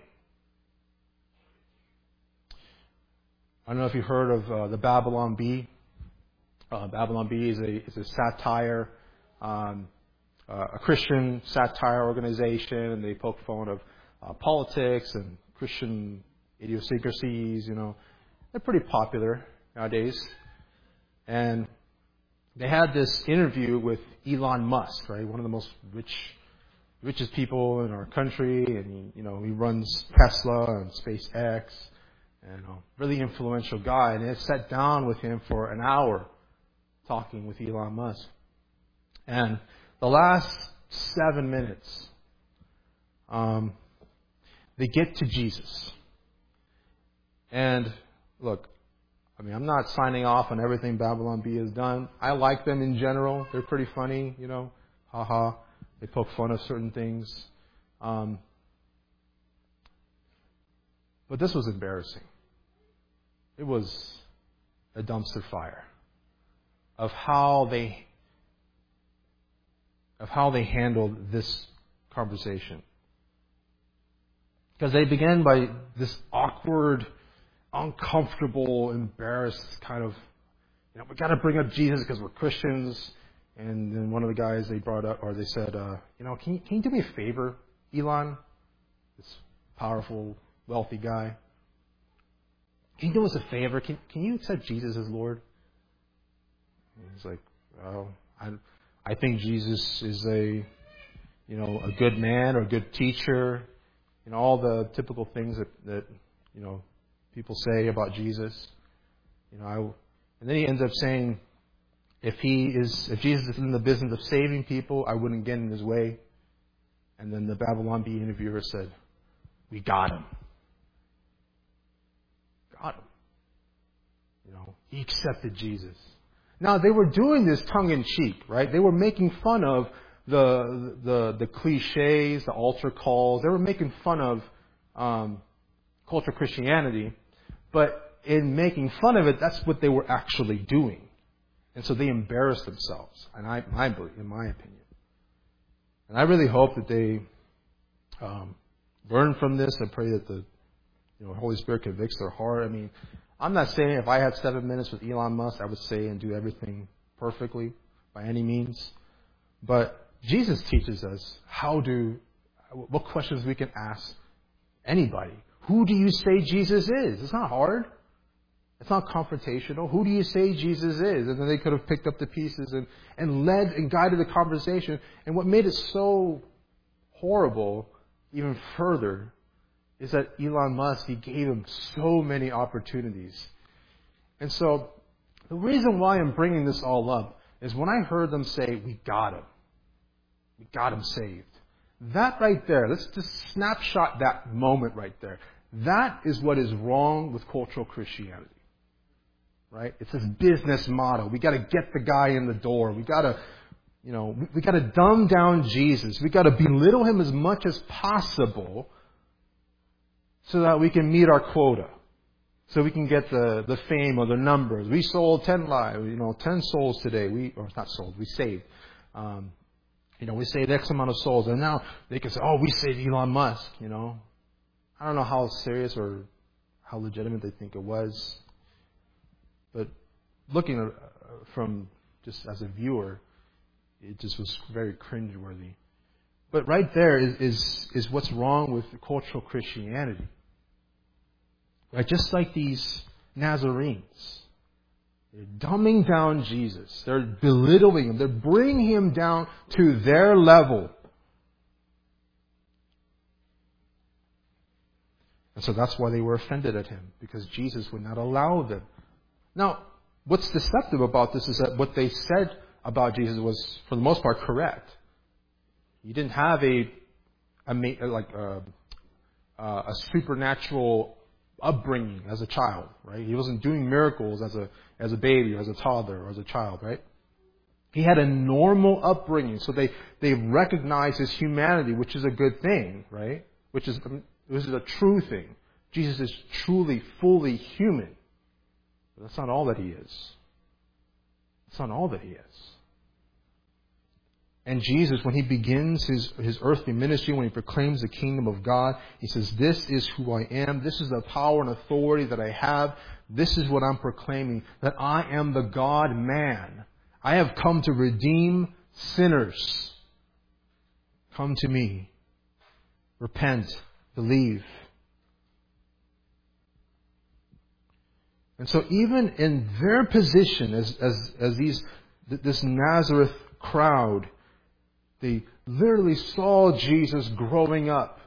I don't know if you've heard of uh, the Babylon Bee. Uh, Babylon Bee is a, is a satire, um, uh, a Christian satire organization, and they poke fun of uh, politics and Christian idiosyncrasies. You know, they're pretty popular nowadays. And they had this interview with Elon Musk, right? One of the most rich, richest people in our country, and he, you know, he runs Tesla and SpaceX, and a really influential guy. And they sat down with him for an hour, talking with Elon Musk. And the last seven minutes, um, they get to Jesus. And look, I mean, I'm not signing off on everything Babylon Bee has done. I like them in general. They're pretty funny, you know. Haha. They poke fun of certain things. Um, but this was embarrassing. It was a dumpster fire of how they of how they handled this conversation. Because they began by this awkward, uncomfortable, embarrassed kind of, you know, we got to bring up Jesus because we're Christians. And then one of the guys they brought up, or they said, uh, you know, can you, can you do me a favor, Elon? This powerful, wealthy guy. Can you do us a favor? Can, can you accept Jesus as Lord? And he's like, oh, I, I think Jesus is a, you know, a good man or a good teacher. You know, all the typical things that, that you know, people say about Jesus. You know, I, and then he ends up saying, if he is, if Jesus is in the business of saving people, I wouldn't get in his way. And then the Babylon Bee interviewer said, we got him. Got him. You know, he accepted Jesus. Now, they were doing this tongue-in-cheek, right? They were making fun of the the the cliches, the altar calls. They were making fun of um, cultural Christianity. But in making fun of it, that's what they were actually doing. And so they embarrassed themselves, and I, I believe, in my opinion. And I really hope that they um, learn from this. I pray that the you know Holy Spirit convicts their heart. I mean, I'm not saying if I had seven minutes with Elon Musk, I would say and do everything perfectly by any means. But Jesus teaches us how to, what questions we can ask anybody. Who do you say Jesus is? It's not hard. It's not confrontational. Who do you say Jesus is? And then they could have picked up the pieces and, and led and guided the conversation. And what made it so horrible, even further, is that Elon Musk, he gave him so many opportunities. And so the reason why I'm bringing this all up is when I heard them say, we got him. We got him saved. That right there, let's just snapshot that moment right there. That is what is wrong with cultural Christianity. Right? It's this business model. We got to get the guy in the door. We got to, you know, we, we got to dumb down Jesus. We got to belittle him as much as possible so that we can meet our quota. So we can get the, the fame or the numbers. We sold ten lives, you know, ten souls today. We, or not sold, we saved. Um, you know, we saved X amount of souls. And now they can say, oh, we saved Elon Musk, you know. I don't know how serious or how legitimate they think it was. But looking at, uh, from just as a viewer, it just was very cringeworthy. But right there is, is, is what's wrong with cultural Christianity. Right? Just like these Nazarenes. They're dumbing down Jesus. They're belittling him. They're bringing him down to their level. And so that's why they were offended at him, because Jesus would not allow them. Now, what's deceptive about this is that what they said about Jesus was, for the most part, correct. He didn't have a, a like a, a supernatural upbringing as a child, right? He wasn't doing miracles as a as a baby or as a toddler or as a child, right? He had a normal upbringing, so they they recognized his humanity, which is a good thing, right? Which is this is a true thing. Jesus is truly, fully human. But that's not all that he is. That's not all that he is. And Jesus, when he begins his, his earthly ministry, when he proclaims the kingdom of God, he says, this is who I am. This is the power and authority that I have. This is what I'm proclaiming, that I am the God-man. I have come to redeem sinners. Come to me. Repent. Believe. And so even in their position as, as, as these, this Nazareth crowd, they literally saw Jesus growing up.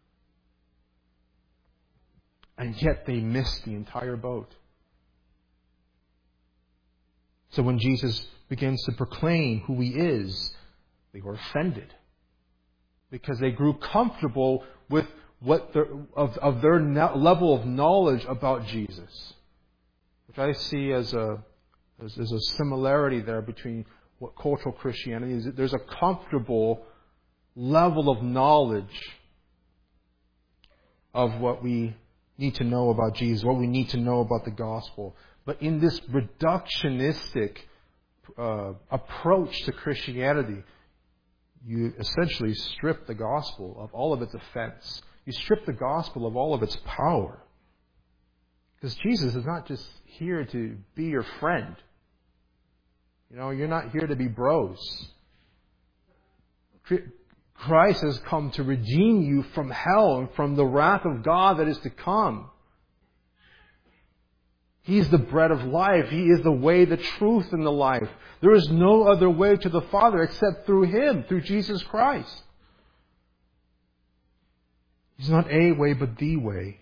And yet they missed the entire boat. So when Jesus begins to proclaim who he is, they were offended. Because they grew comfortable with what their, of, of their level of knowledge about Jesus. Which I see as a, as, as a similarity there between what cultural Christianity is. There's a comfortable level of knowledge of what we need to know about Jesus, what we need to know about the gospel. But in this reductionistic uh, approach to Christianity, you essentially strip the gospel of all of its offense. You strip the gospel of all of its power. Because Jesus is not just here to be your friend. You know, you're not here to be bros. Christ has come to redeem you from hell and from the wrath of God that is to come. He is the bread of life. He is the way, the truth, and the life. There is no other way to the Father except through Him, through Jesus Christ. He's not a way, but the way.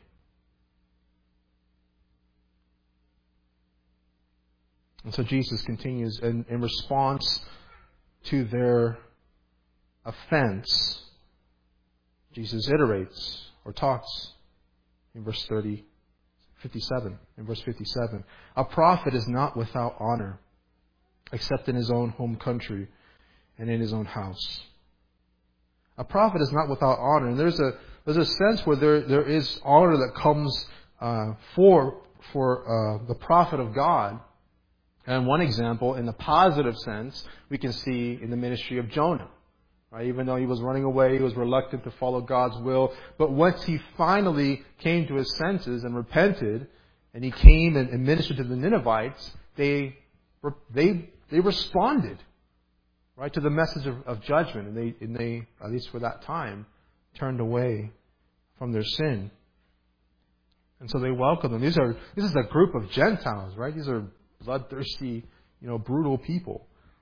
And so Jesus continues, and in response to their offense, Jesus iterates or talks in verse thirty, fifty-seven. In verse fifty-seven, a prophet is not without honor, except in his own home country and in his own house. A prophet is not without honor, and there's a there's a sense where there there is honor that comes uh, for for uh, the prophet of God. And one example, in the positive sense, we can see in the ministry of Jonah. Right? Even though he was running away, he was reluctant to follow God's will. But once he finally came to his senses and repented, and he came and, and ministered to the Ninevites, they they they responded, right, to the message of, of judgment, and they and they at least for that time turned away from their sin. And so they welcomed them. These are this is a group of Gentiles, right? These are bloodthirsty, you know, brutal people.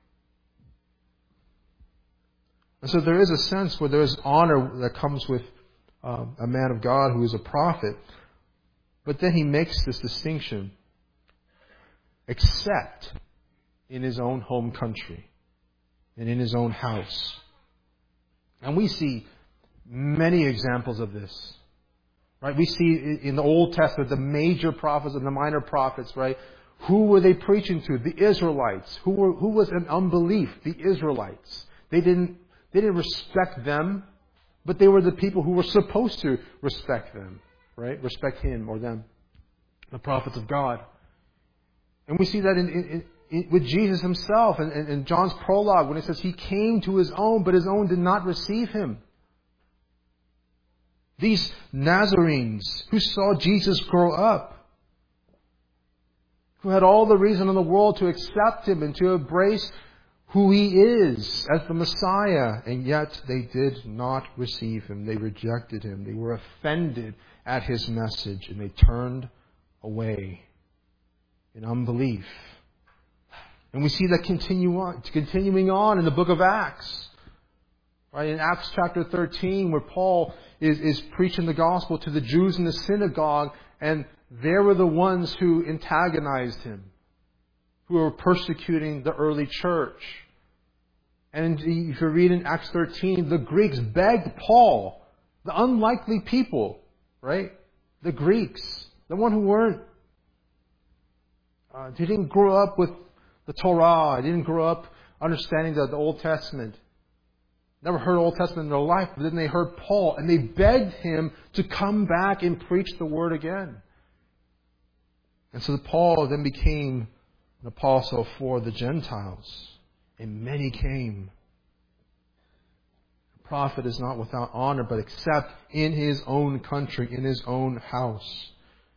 And so there is a sense where there is honor that comes with um, a man of God who is a prophet. But then he makes this distinction, except in his own home country and in his own house. And we see many examples of this. Right? We see in the Old Testament the major prophets and the minor prophets, right? Who were they preaching to? The Israelites. Who were who was in unbelief? The Israelites. They didn't they didn't respect them, but they were the people who were supposed to respect them, right? Respect him or them, the prophets of God. And we see that in, in, in with Jesus himself, and in, in John's prologue when it says he came to his own, but his own did not receive him. These Nazarenes who saw Jesus grow up, who had all the reason in the world to accept him and to embrace who he is as the Messiah, and yet they did not receive him. They rejected him. They were offended at his message, and they turned away in unbelief. And we see that continue on, continuing on in the book of Acts. Right? In Acts chapter thirteen, where Paul is, is preaching the gospel to the Jews in the synagogue, and they were the ones who antagonized him, who were persecuting the early church. And if you read in Acts thirteen, the Greeks begged Paul, the unlikely people, right? The Greeks, the one who weren't, uh, they didn't grow up with the Torah, they didn't grow up understanding the, the Old Testament. Never heard Old Testament in their life, but then they heard Paul, and they begged him to come back and preach the word again. And so Paul then became an apostle for the Gentiles, and many came. A prophet is not without honor, but except in his own country, in his own house.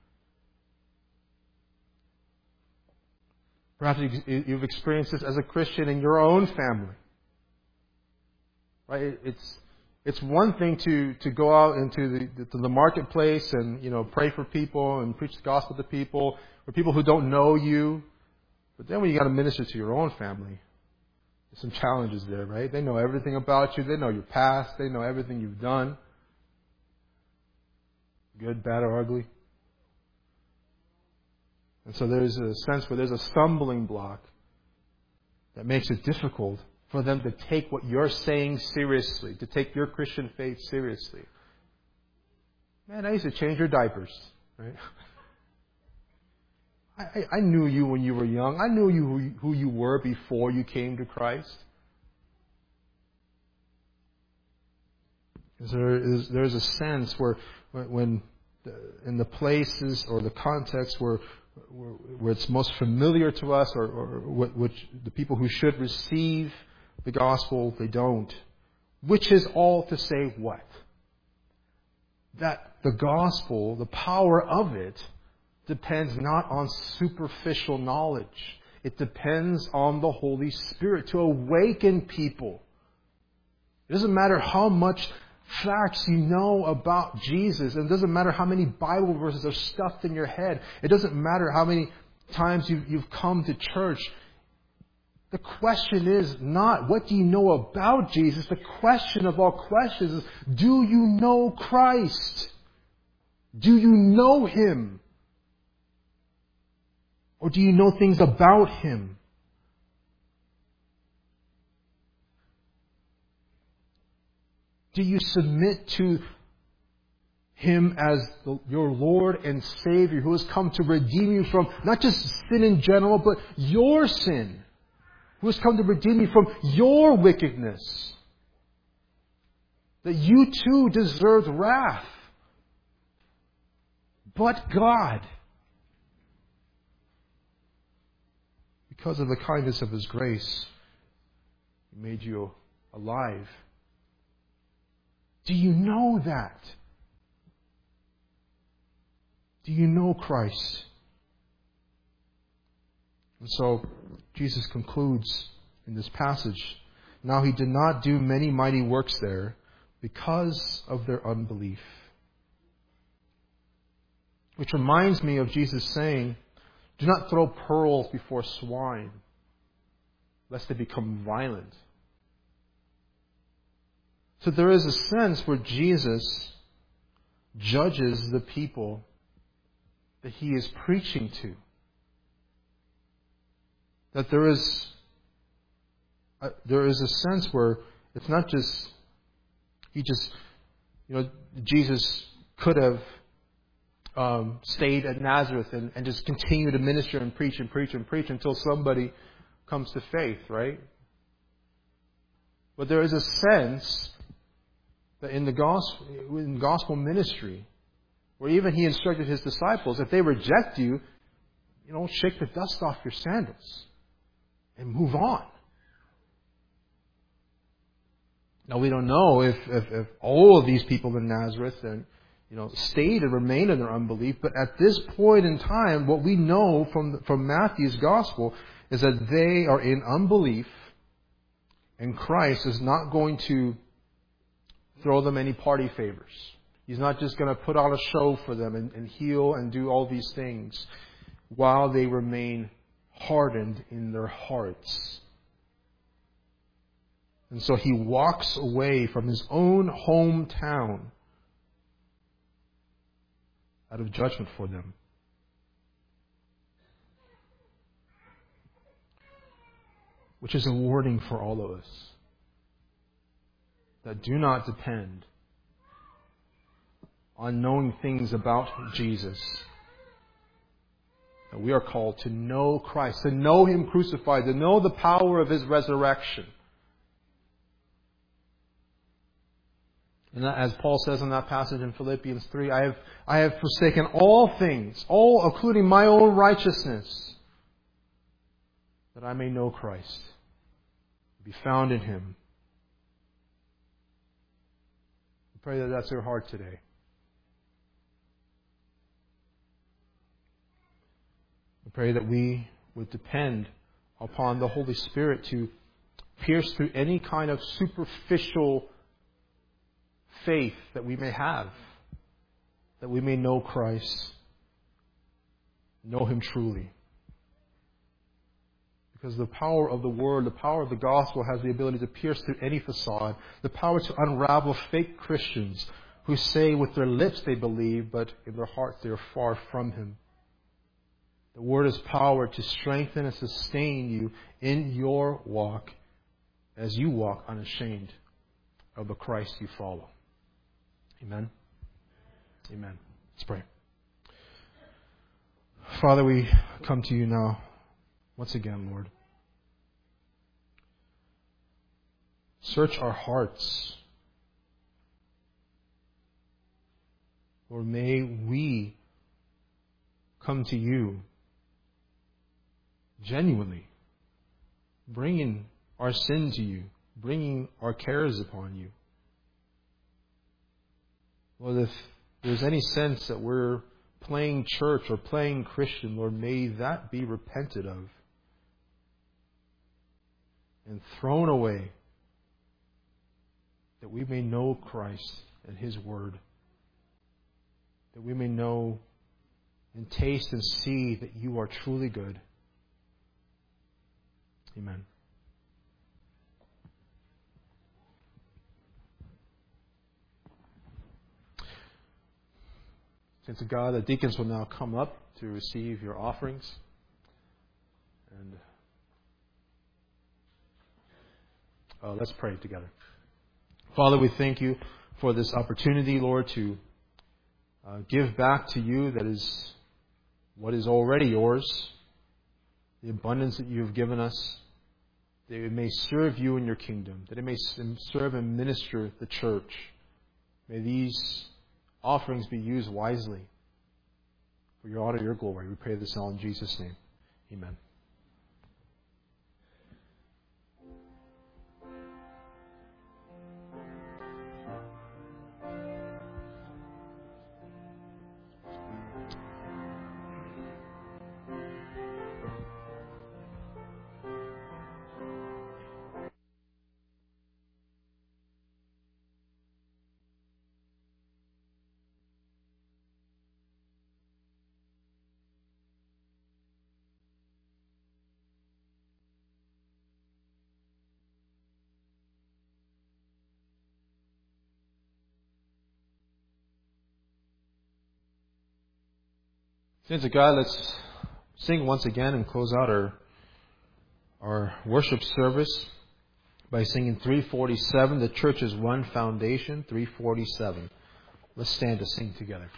Perhaps you've experienced this as a Christian in your own family. Right? It's it's one thing to, to go out into the to the marketplace and, you know, pray for people and preach the gospel to people, or people who don't know you. But then when you got to minister to your own family, there's some challenges there, right? They know everything about you. They know your past. They know everything you've done. Good, bad, or ugly. And so there's a sense where there's a stumbling block that makes it difficult for them to take what you're saying seriously, to take your Christian faith seriously. Man, I used to change your diapers, right? I, I, I knew you when you were young. I knew you who, who you were before you came to Christ. There is, there's a sense where, when the, in the places or the context where where, where it's most familiar to us, or, or which the people who should receive the gospel, they don't. Which is all to say what? That the gospel, the power of it, depends not on superficial knowledge. It depends on the Holy Spirit to awaken people. It doesn't matter how much facts you know about Jesus. And it doesn't matter how many Bible verses are stuffed in your head. It doesn't matter how many times you've, you've come to church. The question is not, what do you know about Jesus? The question of all questions is, do you know Christ? Do you know Him? Or do you know things about Him? Do you submit to Him as the, your Lord and Savior, who has come to redeem you from not just sin in general, but your sin? Who has come to redeem you from your wickedness? That you too deserved wrath. But God, because of the kindness of His grace, He made you alive. Do you know that? Do you know Christ? And so Jesus concludes in this passage, now He did not do many mighty works there because of their unbelief. Which reminds me of Jesus saying, do not throw pearls before swine, lest they become violent. So there is a sense where Jesus judges the people that He is preaching to. That there is a, there is a sense where it's not just, He just, you know, Jesus could have um, stayed at Nazareth and, and just continued to minister and preach and preach and preach until somebody comes to faith, right? But there is a sense that in the gospel, in gospel ministry, where even He instructed His disciples, if they reject you, you know, shake the dust off your sandals and move on. Now, we don't know if, if, if all of these people in Nazareth and, you know, stayed and remained in their unbelief, but at this point in time, what we know from, from Matthew's gospel is that they are in unbelief, and Christ is not going to throw them any party favors. He's not just going to put on a show for them and, and heal and do all these things while they remain hardened in their hearts. And so he walks away from his own hometown out of judgment for them. Which is a warning for all of us. That do not depend on knowing things about Jesus. That we are called to know Christ, to know Him crucified, to know the power of His resurrection. And as Paul says in that passage in Philippians three, I have, I have forsaken all things, all including my own righteousness, that I may know Christ, be found in Him. I pray that that's your heart today. I pray that we would depend upon the Holy Spirit to pierce through any kind of superficial faith that we may have, that we may know Christ, know Him truly. Because the power of the Word, the power of the Gospel has the ability to pierce through any facade, the power to unravel fake Christians who say with their lips they believe, but in their hearts they are far from Him. The Word has power to strengthen and sustain you in your walk as you walk unashamed of the Christ you follow. Amen. Amen. Let's pray. Father, we come to you now once again, Lord. Search our hearts. Lord, may we come to you genuinely, bringing our sin to you, bringing our cares upon you. Lord, if there's any sense that we're playing church or playing Christian, Lord, may that be repented of and thrown away, that we may know Christ and His Word, that we may know and taste and see that you are truly good. Amen. Saints of God, the deacons will now come up to receive your offerings. And uh, let's pray together. Father, we thank you for this opportunity, Lord, to uh, give back to you that is what is already yours, the abundance that you have given us, that it may serve you in your kingdom, that it may serve and minister the church. May these offerings be used wisely for your honor, your glory. We pray this all in Jesus' name. Amen. Saints of God, let's sing once again and close out our our worship service by singing three forty-seven, The Church is One Foundation, three forty-seven. Let's stand to sing together.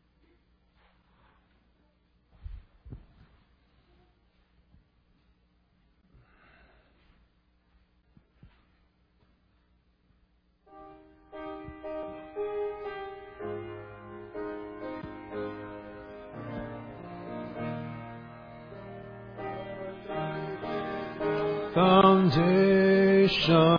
Foundation.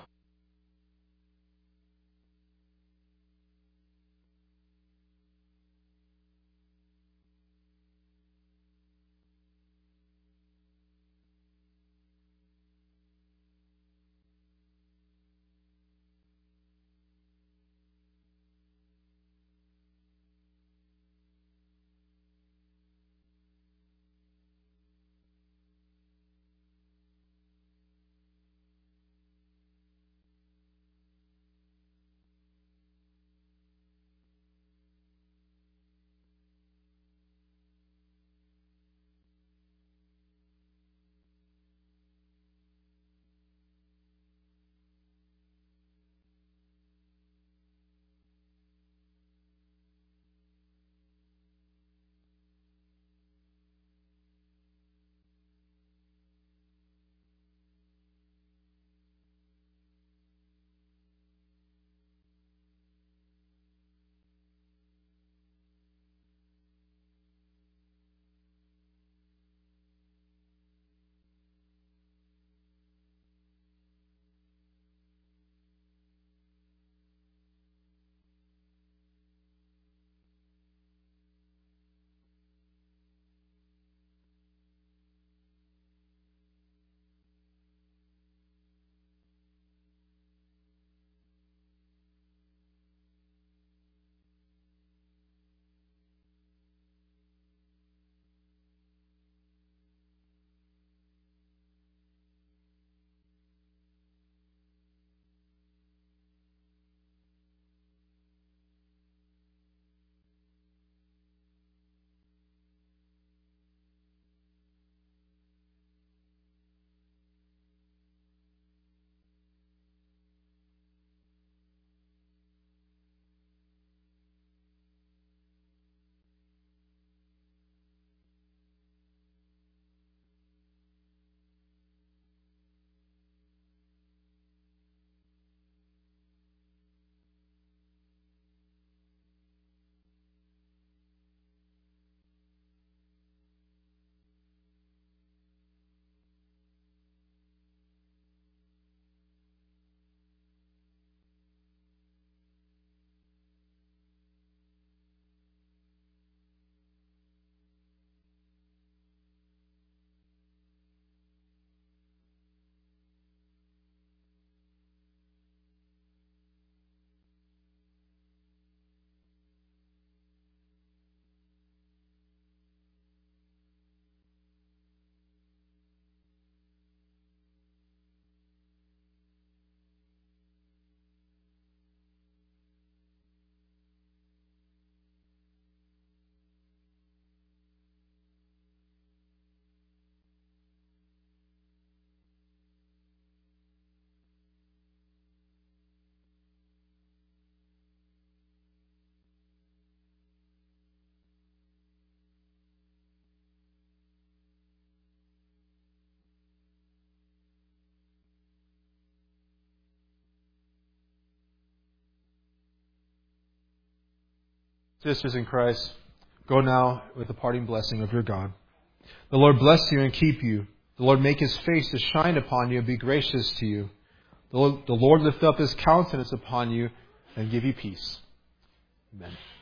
Sisters in Christ, go now with the parting blessing of your God. The Lord bless you and keep you. The Lord make his face to shine upon you and be gracious to you. The Lord, the Lord lift up his countenance upon you and give you peace. Amen.